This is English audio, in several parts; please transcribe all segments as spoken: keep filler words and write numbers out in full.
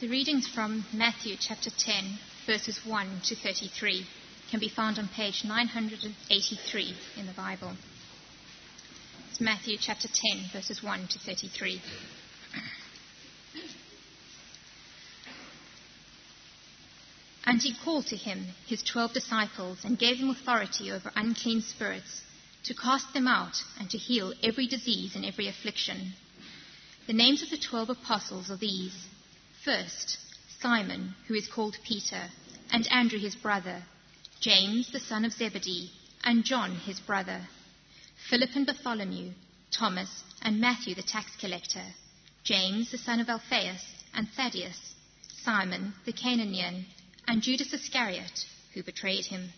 The readings from Matthew chapter ten, verses one to thirty-three, can be found on page nine hundred eighty-three in the Bible. It's Matthew chapter ten, verses one to thirty-three. And he called to him his twelve disciples and gave them authority over unclean spirits, to cast them out and to heal every disease and every affliction. The names of the twelve apostles are these: first, Simon, who is called Peter, and Andrew his brother, James the son of Zebedee, and John his brother, Philip and Bartholomew, Thomas and Matthew the tax collector, James the son of Alphaeus and Thaddeus, Simon the Canaanian, and Judas Iscariot, who betrayed him.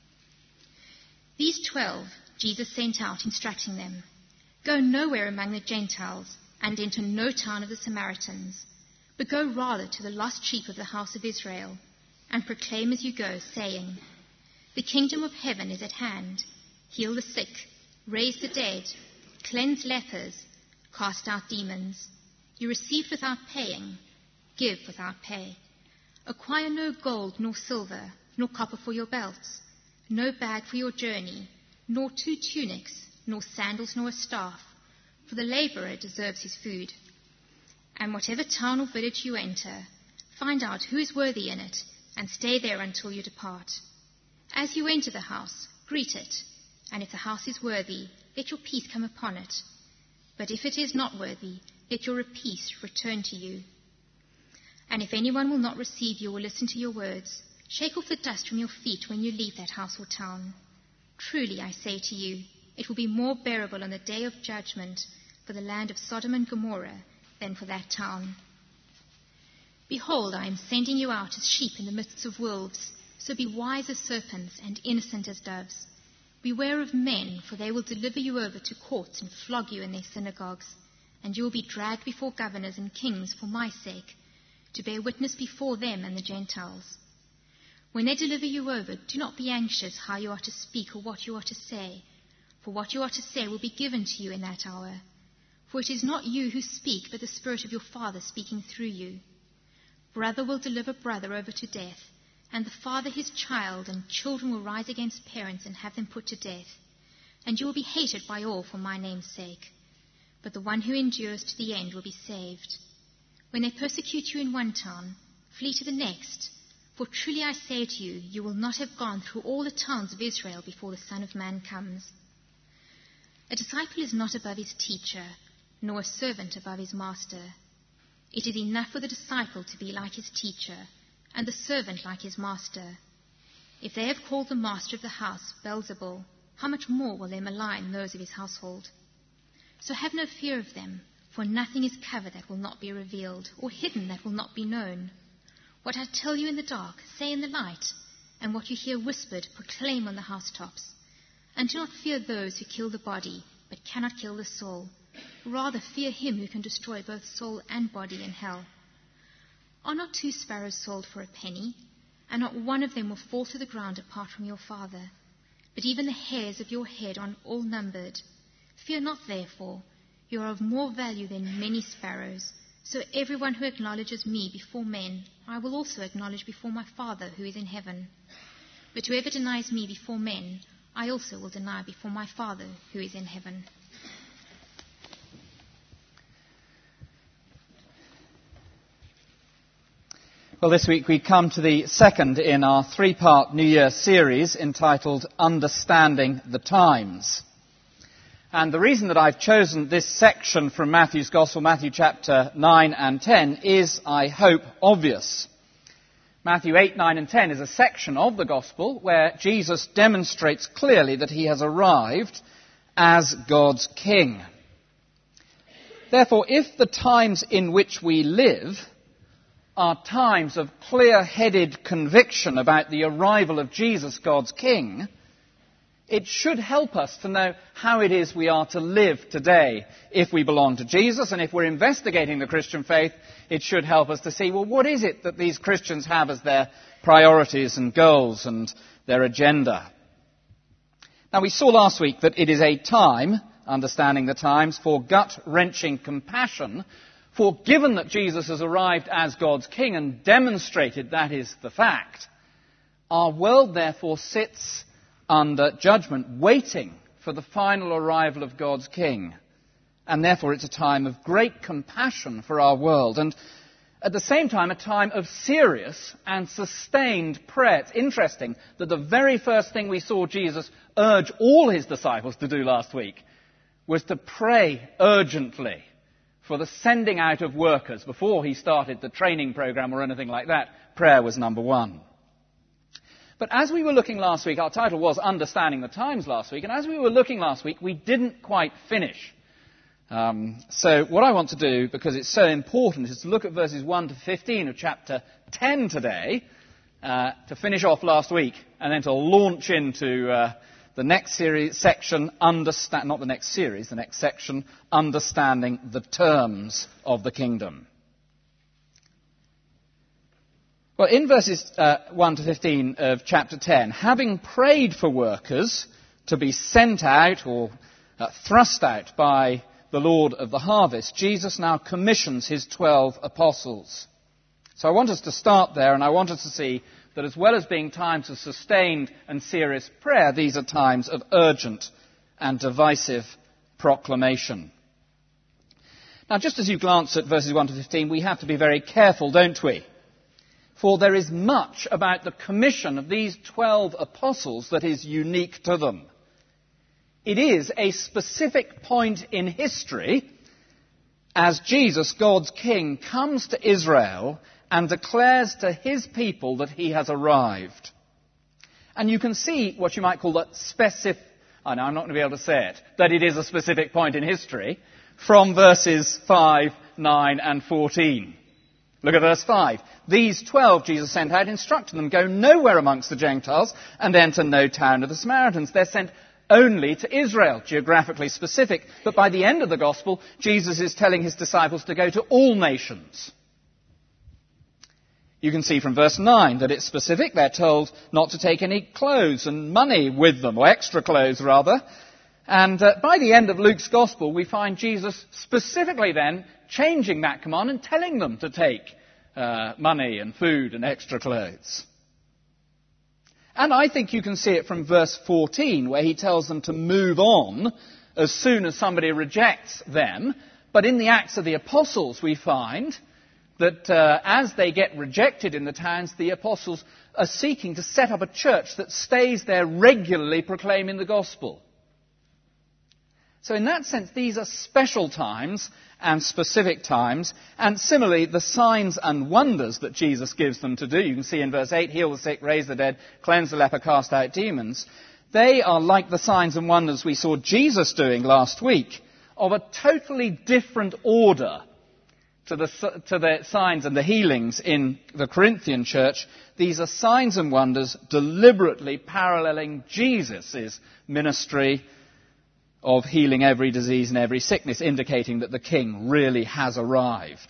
These twelve Jesus sent out, instructing them, "Go nowhere among the Gentiles, and enter no town of the Samaritans, but go rather to the lost sheep of the house of Israel, and proclaim as you go, saying, the kingdom of heaven is at hand. Heal the sick, raise the dead, cleanse lepers, cast out demons. You received without paying, give without pay. Acquire no gold nor silver, nor copper for your belts, no bag for your journey, nor two tunics, nor sandals, nor a staff, for the laborer deserves his food. And whatever town or village you enter, find out who is worthy in it, and stay there until you depart. As you enter the house, greet it, and if the house is worthy, let your peace come upon it. But if it is not worthy, let your peace return to you. And if anyone will not receive you or listen to your words, shake off the dust from your feet when you leave that house or town. Truly, I say to you, it will be more bearable on the day of judgment for the land of Sodom and Gomorrah than for that town. Behold, I am sending you out as sheep in the midst of wolves, so be wise as serpents and innocent as doves. Beware of men, for they will deliver you over to courts and flog you in their synagogues, and you will be dragged before governors and kings for my sake, to bear witness before them and the Gentiles. When they deliver you over, do not be anxious how you are to speak or what you are to say, for what you are to say will be given to you in that hour. For it is not you who speak, but the Spirit of your Father speaking through you. Brother will deliver brother over to death, and the father his child, and children will rise against parents and have them put to death. And you will be hated by all for my name's sake. But the one who endures to the end will be saved. When they persecute you in one town, flee to the next. For truly I say to you, you will not have gone through all the towns of Israel before the Son of Man comes. A disciple is not above his teacher, nor a servant above his master. It is enough for the disciple to be like his teacher, and the servant like his master. If they have called the master of the house Beelzebul, how much more will they malign those of his household? So have no fear of them, for nothing is covered that will not be revealed, or hidden that will not be known. What I tell you in the dark, say in the light, and what you hear whispered, proclaim on the housetops. And do not fear those who kill the body, but cannot kill the soul. Rather fear him who can destroy both soul and body in hell. Are not two sparrows sold for a penny? And not one of them will fall to the ground apart from your Father. But even the hairs of your head are all numbered. Fear not, therefore. You are of more value than many sparrows. So everyone who acknowledges me before men, I will also acknowledge before my Father who is in heaven. But whoever denies me before men, I also will deny before my Father who is in heaven." Well, this week we come to the second in our three-part New Year series entitled Understanding the Times. And the reason that I've chosen this section from Matthew's Gospel, Matthew chapter nine and ten, is, I hope, obvious. Matthew eight, nine and ten is a section of the Gospel where Jesus demonstrates clearly that he has arrived as God's King. Therefore, if the times in which we live are times of clear-headed conviction about the arrival of Jesus, God's King, it should help us to know how it is we are to live today if we belong to Jesus. And if we're investigating the Christian faith, it should help us to see, well, what is it that these Christians have as their priorities and goals and their agenda? Now, we saw last week that it is a time, understanding the times, for gut-wrenching compassion For given that Jesus has arrived as God's king and demonstrated that is the fact, our world therefore sits under judgment, waiting for the final arrival of God's king. And therefore it's a time of great compassion for our world, and at the same time a time of serious and sustained prayer. It's interesting that the very first thing we saw Jesus urge all his disciples to do last week was to pray urgently for the sending out of workers. Before he started the training program or anything like that, prayer was number one. But as we were looking last week, our title was Understanding the Times last week, and as we were looking last week, we didn't quite finish. Um, so what I want to do, because it's so important, is to look at verses one to fifteen of chapter ten today, uh, to finish off last week, and then to launch into uh, the next series section, understand, not the next series, the next section, Understanding the Terms of the Kingdom. Well, in verses uh, one to fifteen of chapter ten, having prayed for workers to be sent out or uh, thrust out by the Lord of the harvest, Jesus now commissions his twelve apostles. So I want us to start there, and I want us to see that as well as being times of sustained and serious prayer, these are times of urgent and divisive proclamation. Now, just as you glance at verses one to fifteen, we have to be very careful, don't we? For there is much about the commission of these twelve apostles that is unique to them. It is a specific point in history as Jesus, God's King, comes to Israel and declares to his people that he has arrived. And you can see what you might call that specific, oh no, I'm not going to be able to say it, that it is a specific point in history from verses five, nine and fourteen. Look at verse five. These twelve Jesus sent out, instructing them, go nowhere amongst the Gentiles and enter no town of the Samaritans. They're sent only to Israel, geographically specific. But by the end of the gospel, Jesus is telling his disciples to go to all nations. You can see from verse nine that it's specific. They're told not to take any clothes and money with them, or extra clothes rather. And uh, by the end of Luke's gospel, we find Jesus specifically then changing that command and telling them to take uh, money and food and extra clothes. And I think you can see it from verse fourteen, where he tells them to move on as soon as somebody rejects them. But in the Acts of the Apostles, we find that uh, as they get rejected in the towns, the apostles are seeking to set up a church that stays there regularly proclaiming the gospel. So in that sense, these are special times and specific times. And similarly, the signs and wonders that Jesus gives them to do, you can see in verse eight, heal the sick, raise the dead, cleanse the leper, cast out demons. They are like the signs and wonders we saw Jesus doing last week, of a totally different order to the, to the signs and the healings in the Corinthian church. These are signs and wonders deliberately paralleling Jesus' ministry of healing every disease and every sickness, indicating that the King really has arrived.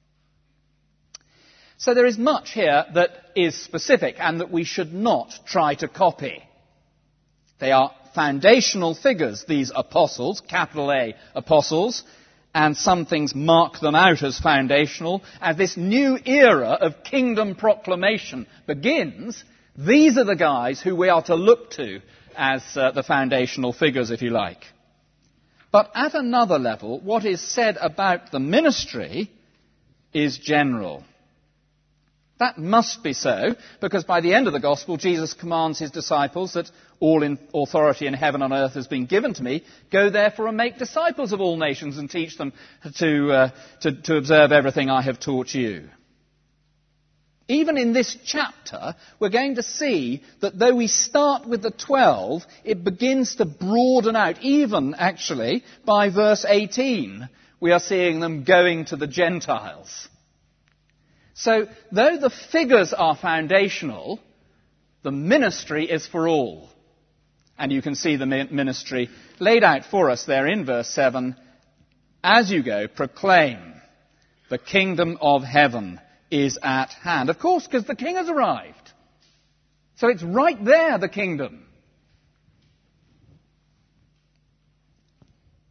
So there is much here that is specific and that we should not try to copy. They are foundational figures, these apostles, capital A, apostles, and some things mark them out as foundational. As this new era of kingdom proclamation begins, these are the guys who we are to look to as uh, the foundational figures, if you like. But at another level, what is said about the ministry is general. That must be so, because by the end of the gospel, Jesus commands his disciples that all in authority in heaven and earth has been given to me. Go therefore and make disciples of all nations and teach them to, uh, to, to observe everything I have taught you. Even in this chapter, we're going to see that though we start with the twelve, it begins to broaden out. Even, actually, by verse eighteen, we are seeing them going to the Gentiles. So, though the figures are foundational, the ministry is for all. And you can see the ministry laid out for us there in verse seven. As you go, proclaim the kingdom of heaven is at hand. Of course, because the king has arrived. So it's right there, the kingdom.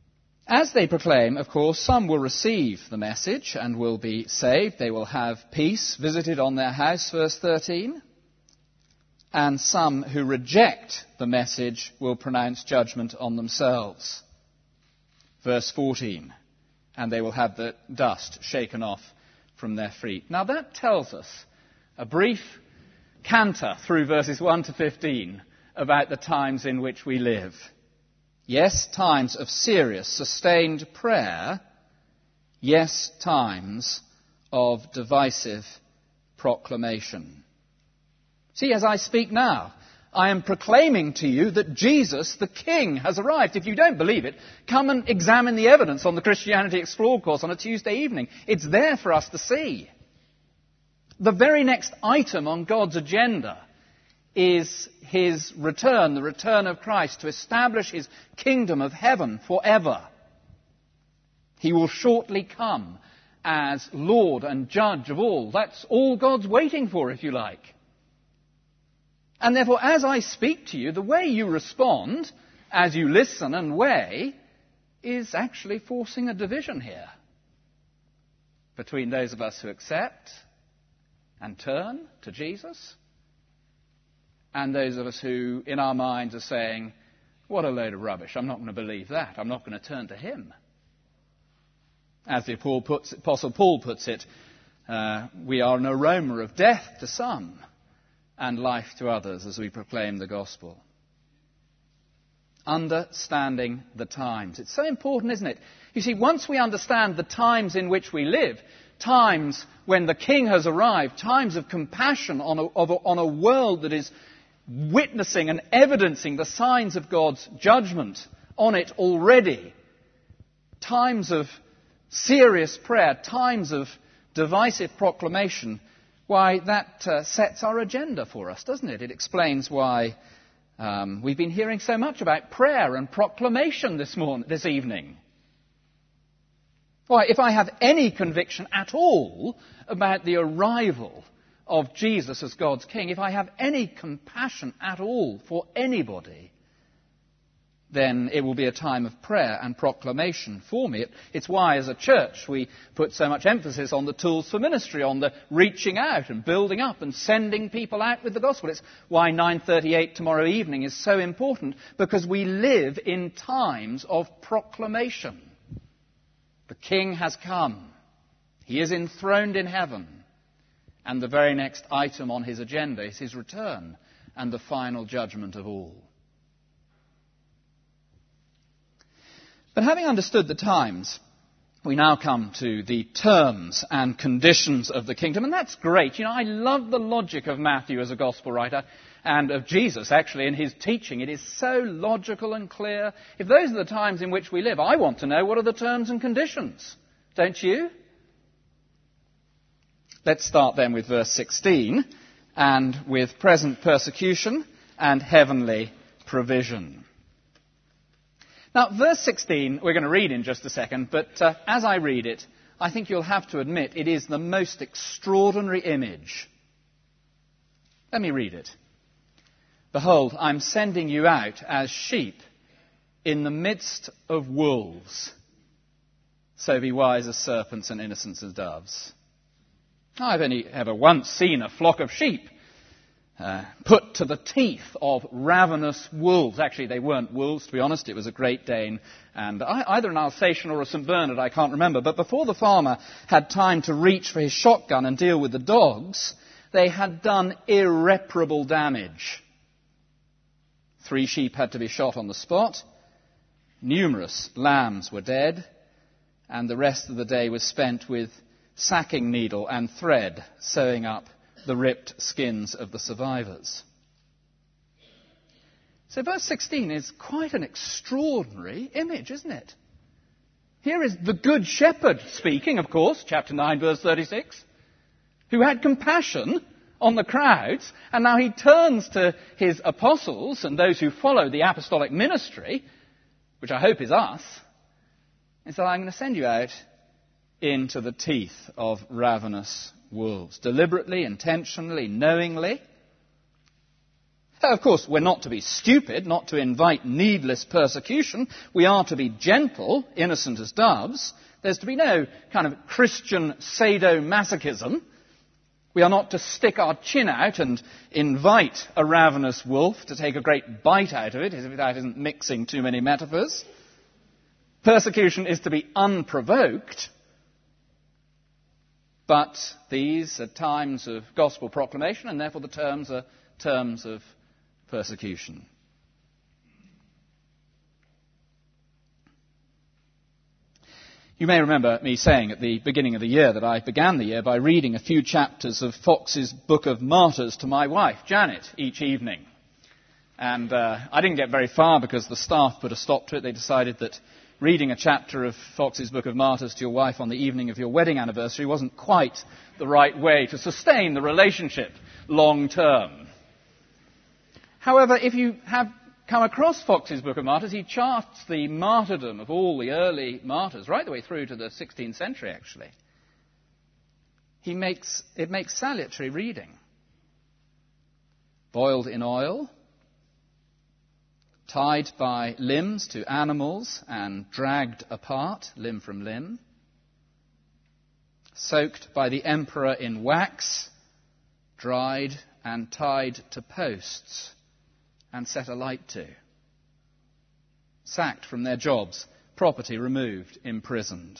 As they proclaim, of course, some will receive the message and will be saved. They will have peace visited on their house, verse thirteen. And some who reject the message will pronounce judgment on themselves. Verse fourteen. And they will have the dust shaken off from their feet. Now that tells us a brief canter through verses one to fifteen about the times in which we live. Yes, times of serious, sustained prayer. Yes, times of divisive proclamation. See, as I speak now, I am proclaiming to you that Jesus, the King, has arrived. If you don't believe it, come and examine the evidence on the Christianity Explored course on a Tuesday evening. It's there for us to see. The very next item on God's agenda is his return, the return of Christ, to establish his kingdom of heaven forever. He will shortly come as Lord and Judge of all. That's all God's waiting for, if you like. And therefore, as I speak to you, the way you respond, as you listen and weigh, is actually forcing a division here between those of us who accept and turn to Jesus and those of us who, in our minds, are saying, what a load of rubbish, I'm not going to believe that, I'm not going to turn to him. As the Apostle Paul puts it, uh, we are an aroma of death to some and life to others as we proclaim the gospel. Understanding the times. It's so important, isn't it? You see, once we understand the times in which we live, times when the King has arrived, times of compassion on a, of a, on a world that is witnessing and evidencing the signs of God's judgment on it already, times of serious prayer, times of divisive proclamation, why, that uh, sets our agenda for us, doesn't it? It explains why um, we've been hearing so much about prayer and proclamation this morning, this evening. Why, if I have any conviction at all about the arrival of Jesus as God's King, if I have any compassion at all for anybody, then it will be a time of prayer and proclamation for me. It, it's why, as a church, we put so much emphasis on the tools for ministry, on the reaching out and building up and sending people out with the gospel. It's why nine thirty-eight tomorrow evening is so important, because we live in times of proclamation. The King has come. He is enthroned in heaven. And the very next item on his agenda is his return and the final judgment of all. But having understood the times, we now come to the terms and conditions of the kingdom. And that's great. You know, I love the logic of Matthew as a gospel writer, and of Jesus, actually, in his teaching. It is so logical and clear. If those are the times in which we live, I want to know what are the terms and conditions. Don't you? Let's start then with verse sixteen, and with present persecution and heavenly provision. Now, verse sixteen, we're going to read in just a second, but uh, as I read it, I think you'll have to admit it is the most extraordinary image. Let me read it. Behold, I'm sending you out as sheep in the midst of wolves. So be wise as serpents and innocent as doves. I've only ever once seen a flock of sheep uh, put to the teeth of ravenous wolves. Actually, they weren't wolves, to be honest. It was a Great Dane and either an Alsatian or a Saint Bernard, I can't remember. But before the farmer had time to reach for his shotgun and deal with the dogs, they had done irreparable damage. Three sheep had to be shot on the spot. Numerous lambs were dead. And the rest of the day was spent with sacking needle and thread, sewing up the ripped skins of the survivors. So verse sixteen is quite an extraordinary image, isn't it? Here is the Good Shepherd speaking, of course, chapter nine, verse thirty-six, who had compassion on the crowds, and now he turns to his apostles and those who follow the apostolic ministry, which I hope is us, and said, I'm going to send you out into the teeth of ravenous wolves, deliberately, intentionally, knowingly. Of course, we're not to be stupid, not to invite needless persecution. We are to be gentle, innocent as doves. There's to be no kind of Christian sadomasochism. We are not to stick our chin out and invite a ravenous wolf to take a great bite out of it, as if that isn't mixing too many metaphors. Persecution is to be unprovoked. But these are times of gospel proclamation, and therefore the terms are terms of persecution. You may remember me saying at the beginning of the year that I began the year by reading a few chapters of Fox's Book of Martyrs to my wife, Janet, each evening. And uh, I didn't get very far because the staff put a stop to it. They decided that reading a chapter of Fox's Book of Martyrs to your wife on the evening of your wedding anniversary wasn't quite the right way to sustain the relationship long term. However, if you have come across Fox's Book of Martyrs, he charts the martyrdom of all the early martyrs, right the way through to the sixteenth century, actually. He makes, it makes salutary reading. Boiled in oil, tied by limbs to animals and dragged apart, limb from limb, soaked by the emperor in wax, dried and tied to posts, and set alight to. Sacked from their jobs, property removed, imprisoned.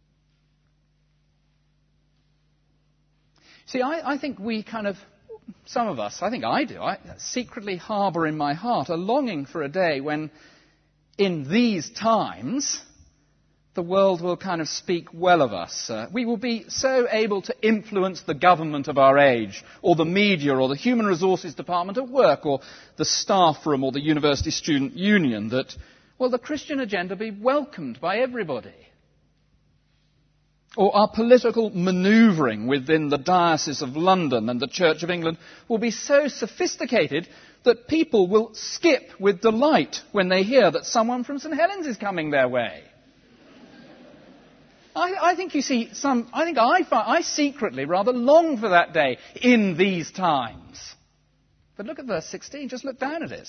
See, I, I think we kind of, some of us, I think I do, I secretly harbour in my heart a longing for a day when, in these times, the world will kind of speak well of us. Uh, we will be so able to influence the government of our age, or the media, or the human resources department at work, or the staff room, or the university student union, that, well, the Christian agenda be welcomed by everybody. Or our political manoeuvring within the Diocese of London and the Church of England will be so sophisticated that people will skip with delight when they hear that someone from St Helens is coming their way. I, I think you see some, I think I, I secretly rather long for that day in these times. But look at verse sixteen, just look down at it.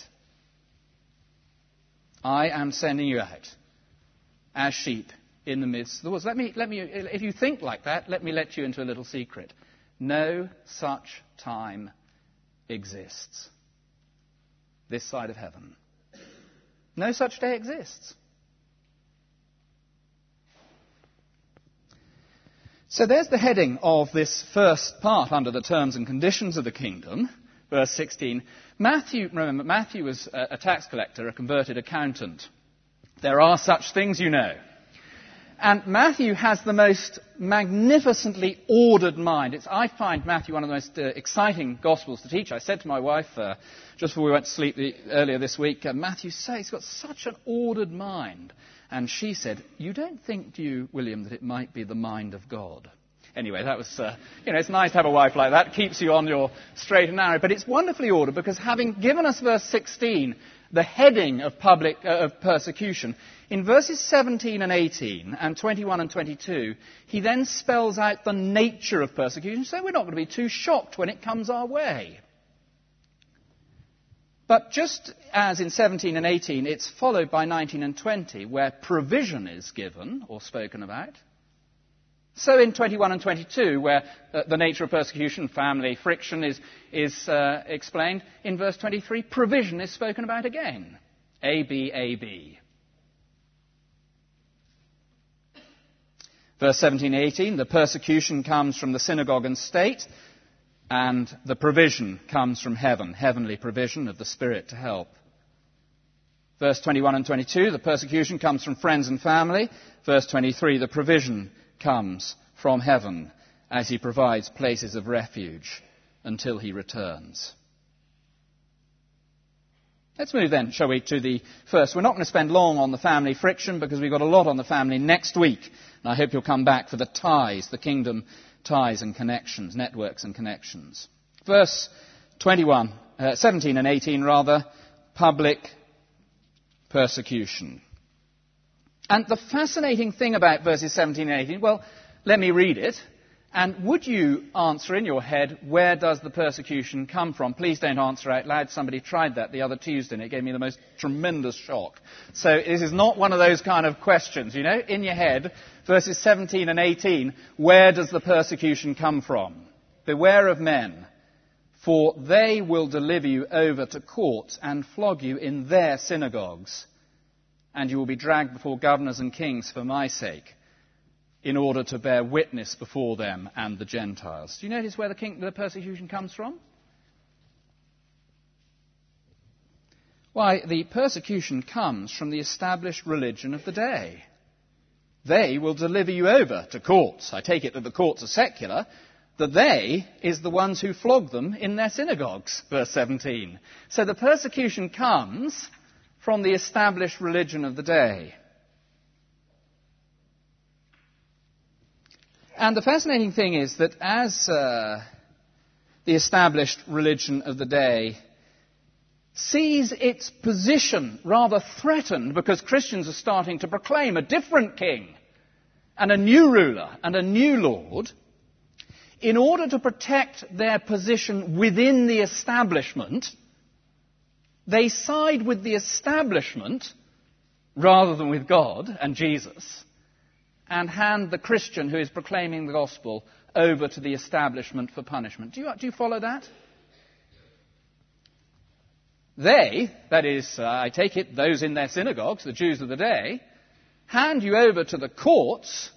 I am sending you out as sheep in the midst of the wolves. Let me, let me, if you think like that, let me let you into a little secret. No such time exists this side of heaven. No such day exists. So there's the heading of this first part under the terms and conditions of the kingdom, verse sixteen. Matthew, remember, Matthew was a, a tax collector, a converted accountant. There are such things, you know. And Matthew has the most magnificently ordered mind. It's, I find Matthew one of the most uh, exciting Gospels to teach. I said to my wife, uh, just before we went to sleep the, earlier this week, uh, Matthew says he's got such an ordered mind. And she said, you don't think, do you, William, that it might be the mind of God? Anyway, that was, uh, you know, it's nice to have a wife like that. Keeps you on your straight and narrow. But it's wonderfully ordered because having given us verse sixteen, the heading of public uh, of persecution, in verses seventeen and eighteen and twenty-one and twenty-two, he then spells out the nature of persecution. So we're not going to be too shocked when it comes our way. But just as in seventeen and eighteen, it's followed by nineteen and twenty, where provision is given or spoken about. So in twenty-one and twenty-two, where uh, the nature of persecution, family friction is, is uh, explained, in verse twenty-three, provision is spoken about again. A, B, A, B. Verse seventeen and eighteen, the persecution comes from the synagogue and state, and the provision comes from heaven, heavenly provision of the Spirit to help. Verse twenty-one and twenty-two, the persecution comes from friends and family. Verse twenty-three, the provision comes from heaven as he provides places of refuge until he returns. Let's move then, shall we, to the first. We're not going to spend long on the family friction because we've got a lot on the family next week. And I hope you'll come back for the ties, the kingdom ties and connections, networks and connections. Verse twenty-one, uh, seventeen and eighteen rather, public persecution. And the fascinating thing about verses seventeen and eighteen, well, let me read it, And would you answer in your head, where does the persecution come from? Please don't answer out loud. Somebody tried that the other Tuesday and it gave me the most tremendous shock. So this is not one of those kind of questions, you know, in your head, verses seventeen and eighteen, where does the persecution come from? Beware of men, for they will deliver you over to courts and flog you in their synagogues, and you will be dragged before governors and kings for my sake, in order to bear witness before them and the Gentiles. Do you notice where the, king, the persecution comes from? Why, the persecution comes from the established religion of the day. They will deliver you over to courts. I take it that the courts are secular. The they is the ones who flog them in their synagogues, verse seventeen. So the persecution comes from the established religion of the day. And the fascinating thing is that as uh, the established religion of the day sees its position rather threatened because Christians are starting to proclaim a different king and a new ruler and a new Lord, in order to protect their position within the establishment, they side with the establishment rather than with God and Jesus, and hand the Christian who is proclaiming the gospel over to the establishment for punishment. Do you, do you follow that? They, that is, uh, I take it, those in their synagogues, the Jews of the day, hand you over to the courts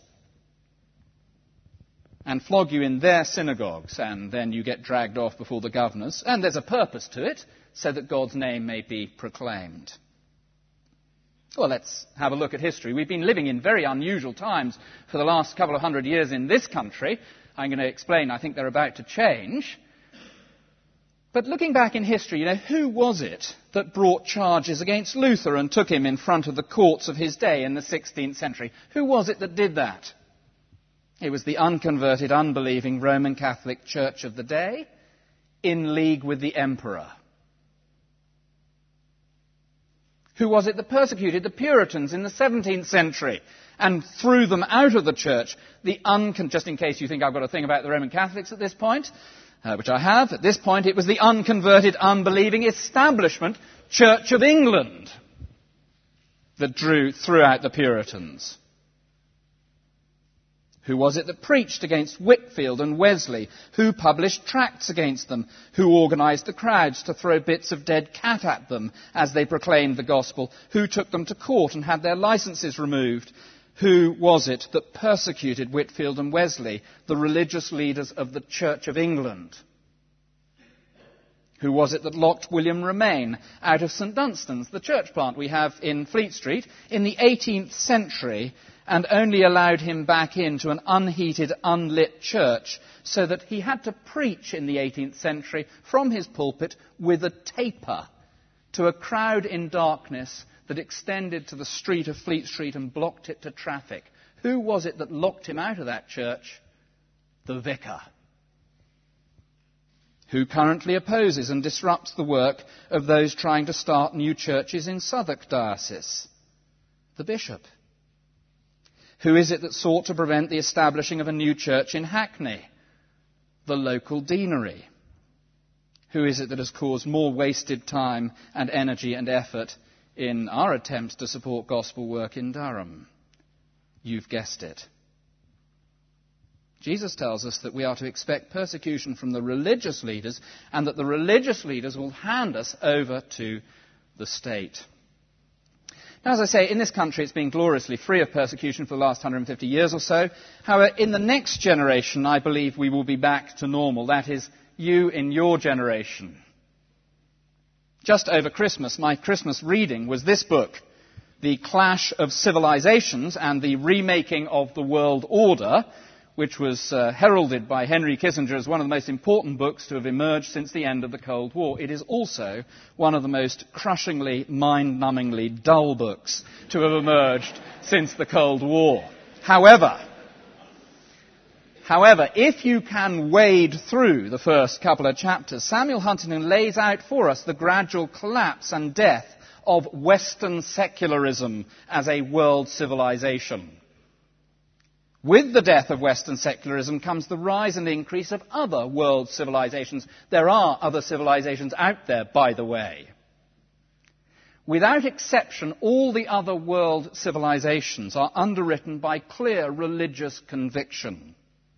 and flog you in their synagogues, and then you get dragged off before the governors. And there's a purpose to it, so that God's name may be proclaimed. Well, let's have a look at history. We've been living in very unusual times for the last couple of hundred years in this country. I'm going to explain, I think they're about to change. But looking back in history, you know, who was it that brought charges against Luther and took him in front of the courts of his day in the sixteenth century? Who was it that did that? It was the unconverted, unbelieving Roman Catholic Church of the day, in league with the emperor. Who was it that persecuted the Puritans in the seventeenth century and threw them out of the church? The uncon- Just in case you think I've got a thing about the Roman Catholics at this point, uh, which I have, at this point it was the unconverted, unbelieving establishment Church of England that drew, threw out the Puritans. Who was it that preached against Whitefield and Wesley? Who published tracts against them? Who organised the crowds to throw bits of dead cat at them as they proclaimed the gospel? Who took them to court and had their licences removed? Who was it that persecuted Whitefield and Wesley, the religious leaders of the Church of England? Who was it that locked William Romaine out of St Dunstan's, the church plant we have in Fleet Street, in the eighteenth century, and only allowed him back into an unheated, unlit church, so that he had to preach in the eighteenth century from his pulpit with a taper to a crowd in darkness that extended to the street of Fleet Street and blocked it to traffic? Who was it that locked him out of that church? The vicar, who currently opposes and disrupts the work of those trying to start new churches in Southwark Diocese? The bishop. Who is it that sought to prevent the establishing of a new church in Hackney? The local deanery. Who is it that has caused more wasted time and energy and effort in our attempts to support gospel work in Durham? You've guessed it. Jesus tells us that we are to expect persecution from the religious leaders, and that the religious leaders will hand us over to the state. Now, as I say, in this country it's been gloriously free of persecution for the last one hundred fifty years or so. However, in the next generation, I believe we will be back to normal. That is, you in your generation. Just over Christmas, my Christmas reading was this book, The Clash of Civilizations and the Remaking of the World Order, which was uh, heralded by Henry Kissinger as one of the most important books to have emerged since the end of the Cold War. It is also one of the most crushingly, mind-numbingly dull books to have emerged since the Cold War. However, however, if you can wade through the first couple of chapters, Samuel Huntington lays out for us the gradual collapse and death of Western secularism as a world civilization. With the death of Western secularism comes the rise and increase of other world civilizations. There are other civilizations out there, by the way. Without exception, all the other world civilizations are underwritten by clear religious conviction.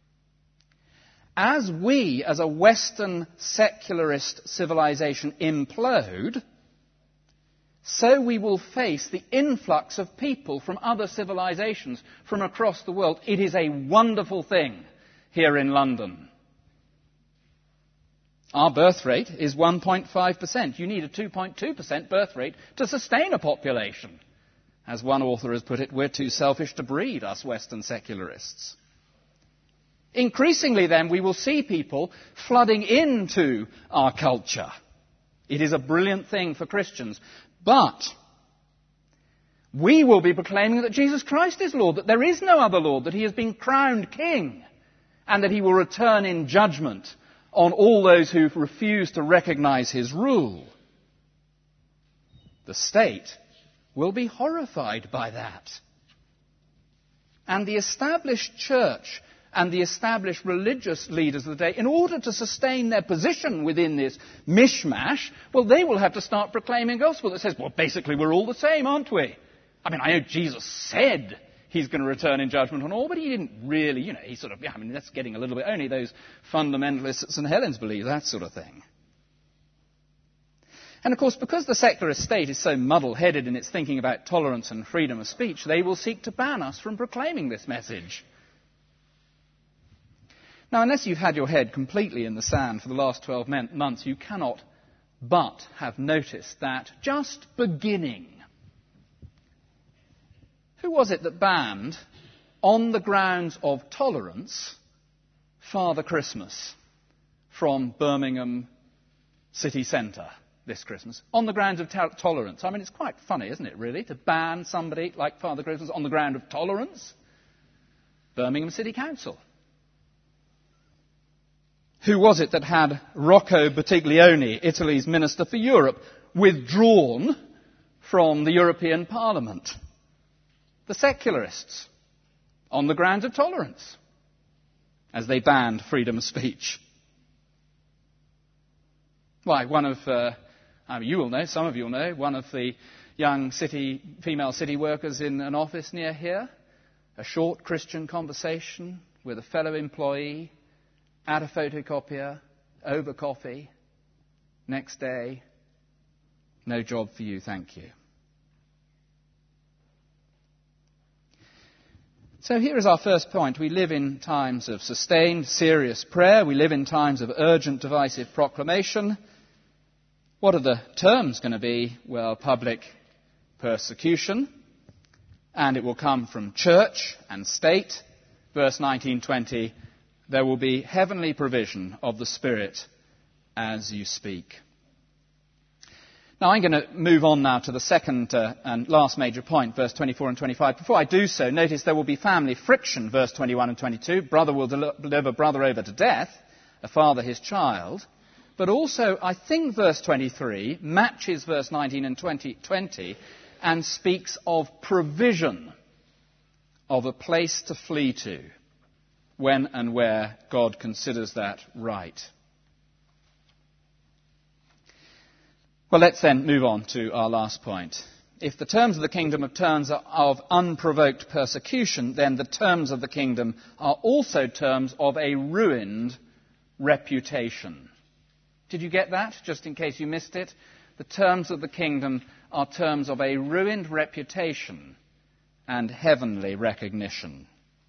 As we, as a Western secularist civilization, implode, so we will face the influx of people from other civilizations from across the world. It is a wonderful thing here in London. Our birth rate is one point five percent. You need a two point two percent birth rate to sustain a population. As one author has put it, we're too selfish to breed, us Western secularists. Increasingly, then, we will see people flooding into our culture. It is a brilliant thing for Christians. But we will be proclaiming that Jesus Christ is Lord, that there is no other Lord, that he has been crowned king, and that he will return in judgment on all those who refuse to recognize his rule. The state will be horrified by that. And the established church and the established religious leaders of the day, in order to sustain their position within this mishmash, well, they will have to start proclaiming a gospel that says, well, basically we're all the same, aren't we? I mean, I know Jesus said he's going to return in judgment on all, but he didn't really, you know, he sort of, yeah, I mean, that's getting a little bit, only those fundamentalists at Saint Helens believe that sort of thing. And of course, because the secularist state is so muddle-headed in its thinking about tolerance and freedom of speech, they will seek to ban us from proclaiming this message. Now, unless you've had your head completely in the sand for the last twelve months, you cannot but have noticed that just beginning. Who was it that banned, on the grounds of tolerance, Father Christmas from Birmingham city centre this Christmas? On the grounds of to- tolerance. I mean, it's quite funny, isn't it, really, to ban somebody like Father Christmas on the ground of tolerance? Birmingham City Council. Who was it that had Rocco Buttiglione, Italy's Minister for Europe, withdrawn from the European Parliament? The secularists, on the grounds of tolerance, as they banned freedom of speech. Why, one of, uh, I mean, you will know, some of you will know, one of the young city, female city workers in an office near here, a short Christian conversation with a fellow employee, at a photocopier, over coffee, next day, no job for you, thank you. So here is our first point. We live in times of sustained, serious prayer. We live in times of urgent, divisive proclamation. What are the terms going to be? Well, public persecution. And it will come from church and state. Verse nineteen twenty, there will be heavenly provision of the Spirit as you speak. Now I'm going to move on now to the second uh, and last major point, verse twenty-four and twenty-five. Before I do so, notice there will be family friction, verse twenty-one and twenty-two. Brother will del- deliver brother over to death, a father his child. But also, I think verse twenty-three matches verse nineteen and twenty, twenty and speaks of provision of a place to flee to when and where God considers that right. Well, let's then move on to our last point. If the terms of the kingdom of terms are of unprovoked persecution, then the terms of the kingdom are also terms of a ruined reputation. Did you get that? Just in case you missed it. The terms of the kingdom are terms of a ruined reputation and heavenly recognition.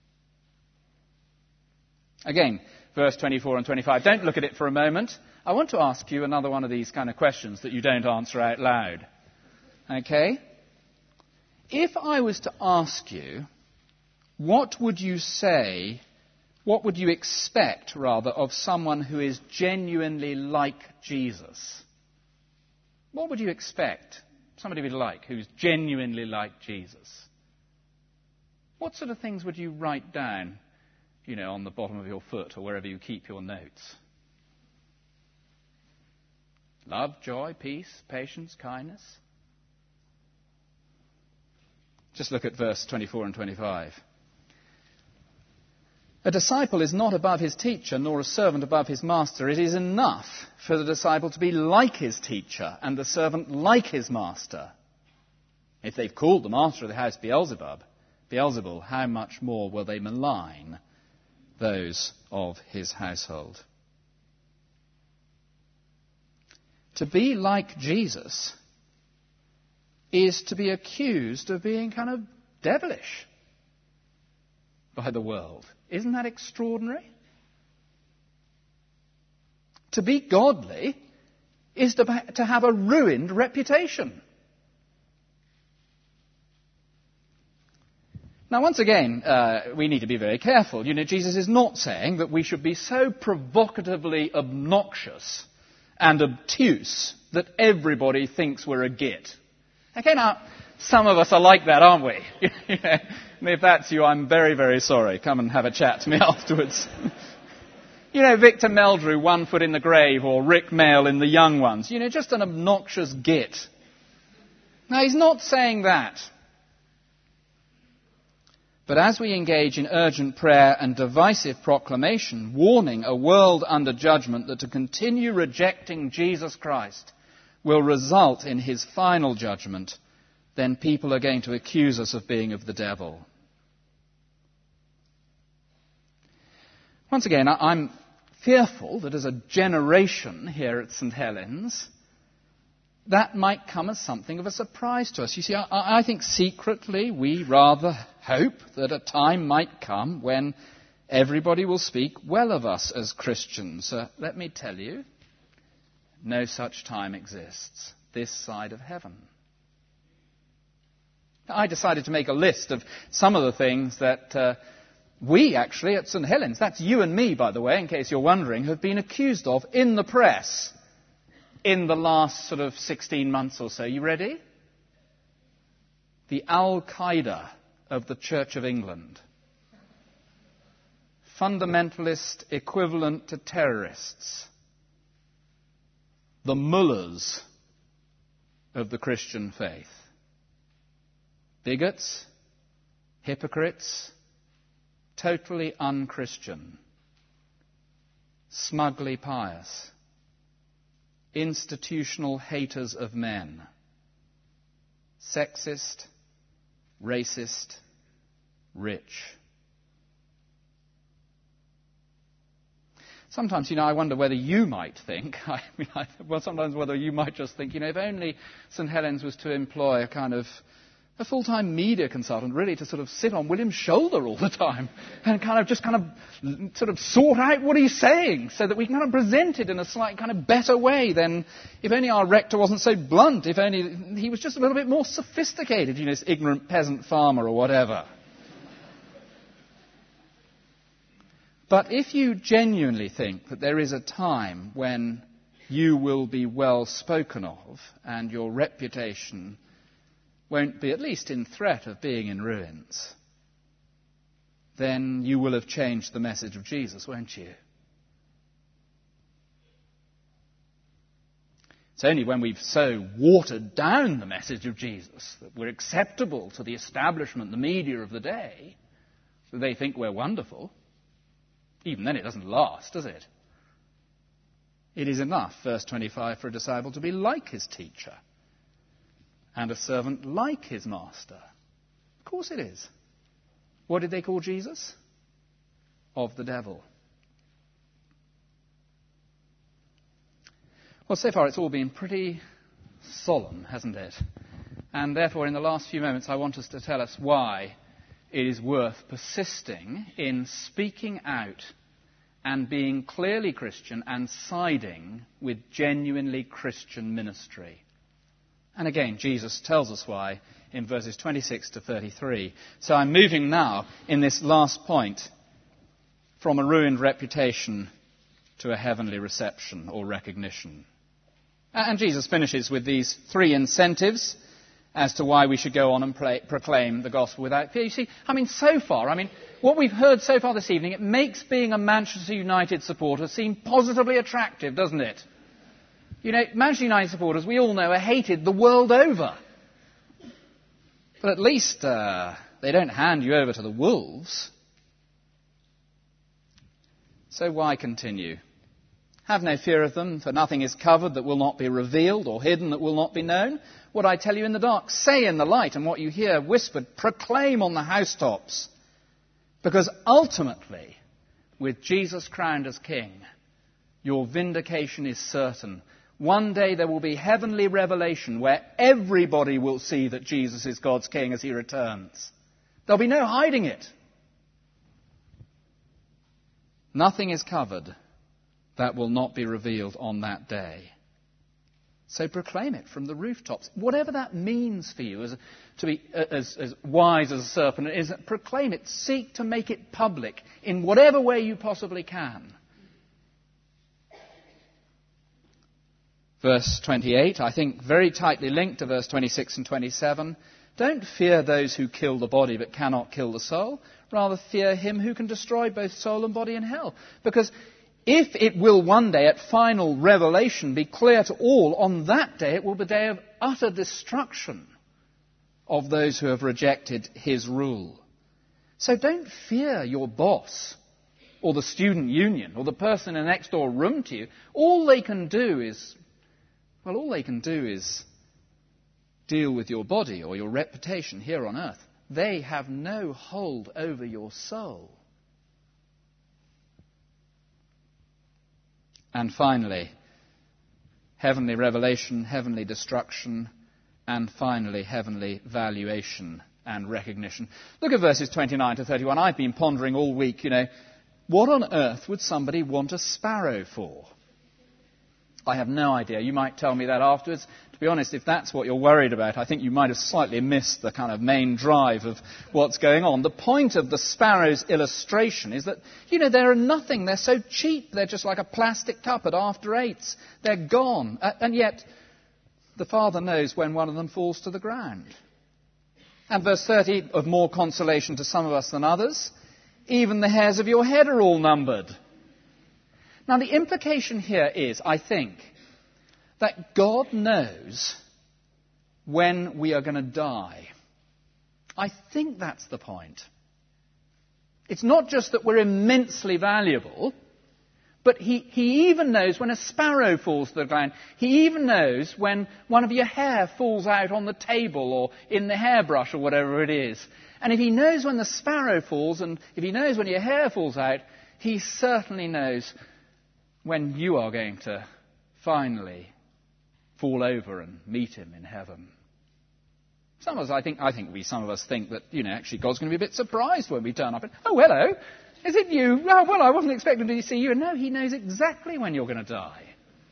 Again, verse twenty-four and twenty-five. Don't look at it for a moment. I want to ask you another one of these kind of questions that you don't answer out loud. Okay? If I was to ask you, what would you say, what would you expect, rather, of someone who is genuinely like Jesus? What would you expect somebody would like who's genuinely like Jesus? What sort of things would you write down, you know, on the bottom of your foot or wherever you keep your notes? Love, joy, peace, patience, kindness. Just look at verse twenty-four and twenty-five. A disciple is not above his teacher, nor a servant above his master. It is enough for the disciple to be like his teacher and the servant like his master. If they've called the master of the house Beelzebub, Beelzebul, how much more will they malign those of his household? To be like Jesus is to be accused of being kind of devilish by the world. Isn't that extraordinary? To be godly is to, to have a ruined reputation. Now, once again, uh, we need to be very careful. You know, Jesus is not saying that we should be so provocatively obnoxious and obtuse that everybody thinks we're a git. Okay, now, some of us are like that, aren't we? You know, and if that's you, I'm very, very sorry. Come and have a chat to me afterwards. You know, Victor Meldrew, One Foot in the Grave, or Rick Mail in The Young Ones. You know, just an obnoxious git. Now, he's not saying that. But as we engage in urgent prayer and divisive proclamation, warning a world under judgment that to continue rejecting Jesus Christ will result in his final judgment, then people are going to accuse us of being of the devil. Once again, I'm fearful that as a generation here at St Helens, that might come as something of a surprise to us. You see, I, I think secretly we rather hope that a time might come when everybody will speak well of us as Christians. Uh, let me tell you, no such time exists this side of heaven. I decided to make a list of some of the things that uh, we actually at St Helens, that's you and me, by the way, in case you're wondering, have been accused of in the press in the last sort of sixteen months or so. You ready? The Al-Qaeda of the Church of England. Fundamentalist equivalent to terrorists. The mullahs of the Christian faith. Bigots, hypocrites, totally un-Christian, smugly pious, institutional haters of men, sexist, racist, rich. Sometimes, you know, I wonder whether you might think, I mean, I, well, sometimes whether you might just think, you know, if only St Helens was to employ a kind of a full-time media consultant, really, to sort of sit on William's shoulder all the time and kind of just kind of sort of sort out what he's saying so that we can kind of present it in a slight kind of better way than if only our rector wasn't so blunt, if only he was just a little bit more sophisticated, you know, this ignorant peasant farmer or whatever. But if you genuinely think that there is a time when you will be well spoken of and your reputation won't be at least in threat of being in ruins, then you will have changed the message of Jesus, won't you? It's only when we've so watered down the message of Jesus that we're acceptable to the establishment, the media of the day, that they think we're wonderful. Even then it doesn't last, does it? It is enough, verse twenty-five, for a disciple to be like his teacher and a servant like his master. Of course it is. What did they call Jesus? Of the devil. Well, so far it's all been pretty solemn, hasn't it? And therefore, in the last few moments, I want us to tell us why it is worth persisting in speaking out and being clearly Christian and siding with genuinely Christian ministry. And again, Jesus tells us why in verses twenty-six to thirty-three. So I'm moving now in this last point from a ruined reputation to a heavenly reception or recognition. And Jesus finishes with these three incentives as to why we should go on and play, proclaim the gospel without fear. You see, I mean, so far, I mean, what we've heard so far this evening, it makes being a Manchester United supporter seem positively attractive, doesn't it? You know, Manchester United supporters, we all know, are hated the world over. But at least uh, they don't hand you over to the wolves. So why continue? Have no fear of them, for nothing is covered that will not be revealed, or hidden that will not be known. What I tell you in the dark, say in the light, and what you hear whispered, proclaim on the housetops. Because ultimately, with Jesus crowned as king, your vindication is certain. One day there will be heavenly revelation where everybody will see that Jesus is God's king as he returns. There'll be no hiding it. Nothing is covered that will not be revealed on that day. So proclaim it from the rooftops. Whatever that means for you, as, to be as, as wise as a serpent, is proclaim it. Seek to make it public in whatever way you possibly can. Verse twenty-eight, I think very tightly linked to verse twenty-six and twenty-seven. Don't fear those who kill the body but cannot kill the soul. Rather fear him who can destroy both soul and body in hell. Because if it will one day, at final revelation, be clear to all, on that day it will be a day of utter destruction of those who have rejected his rule. So don't fear your boss or the student union or the person in the next door room to you. All they can do is, well, all they can do is deal with your body or your reputation here on earth. They have no hold over your soul. And finally, heavenly revelation, heavenly destruction, and finally, heavenly valuation and recognition. Look at verses twenty-nine to thirty-one. I've been pondering all week, you know, what on earth would somebody want a sparrow for? I have no idea. You might tell me that afterwards. To be honest, if that's what you're worried about, I think you might have slightly missed the kind of main drive of what's going on. The point of the sparrow's illustration is that, you know, they're nothing. They're so cheap. They're just like a plastic cup at after eights. They're gone. And yet, the Father knows when one of them falls to the ground. And verse thirty, of more consolation to some of us than others, even the hairs of your head are all numbered. Now, the implication here is, I think, that God knows when we are going to die. I think that's the point. It's not just that we're immensely valuable, but he, he even knows when a sparrow falls to the ground. He even knows when one of your hair falls out on the table or in the hairbrush or whatever it is. And if he knows when the sparrow falls, and if he knows when your hair falls out, he certainly knows when you are going to finally fall over and meet him in heaven. Some of us, I think, I think we, some of us think that, you know, actually God's going to be a bit surprised when we turn up and, oh, hello, is it you? Oh, well, I wasn't expecting to see you. And no, he knows exactly when you're going to die.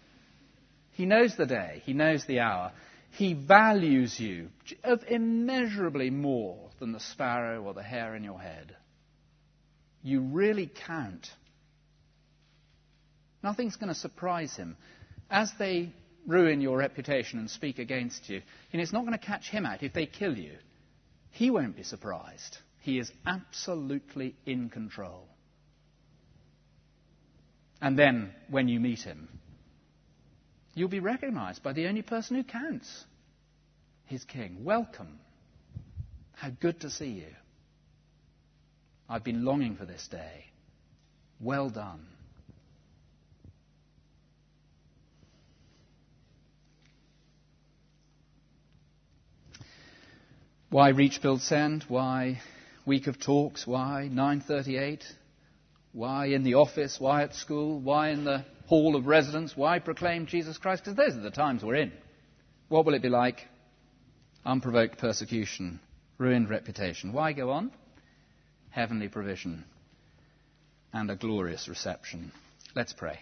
He knows the day. He knows the hour. He values you of immeasurably more than the sparrow or the hair in your head. You really count. Nothing's going to surprise him. As they ruin your reputation and speak against you, and it's not going to catch him out if they kill you. He won't be surprised. He is absolutely in control. And then, when you meet him, you'll be recognized by the only person who counts, his king. Welcome. How good to see you. I've been longing for this day. Well done. Why Reach, Build, Send? Why Week of Talks? Why nine thirty-eight? Why in the office? Why at school? Why in the hall of residence? Why proclaim Jesus Christ? Because those are the times we're in. What will it be like? Unprovoked persecution, ruined reputation. Why go on? Heavenly provision and a glorious reception. Let's pray.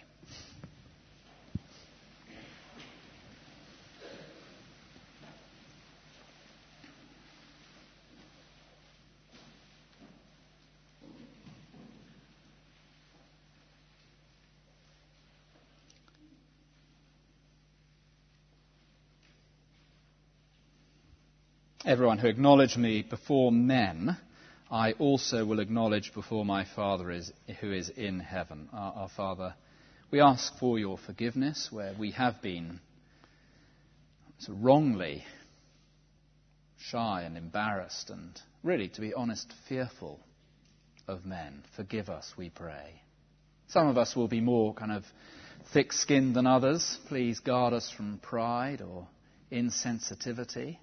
Everyone who acknowledged me before men, I also will acknowledge before my Father is, who is in heaven. Our, our Father, we ask for your forgiveness where we have been so wrongly shy and embarrassed and, really, to be honest, fearful of men. Forgive us, we pray. Some of us will be more kind of thick-skinned than others. Please guard us from pride or insensitivity.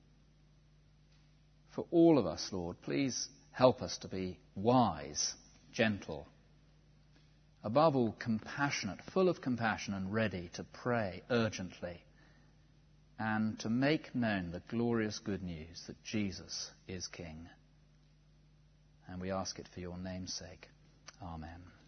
For all of us, Lord, please help us to be wise, gentle, above all compassionate, full of compassion and ready to pray urgently and to make known the glorious good news that Jesus is King. And we ask it for your name's sake. Amen.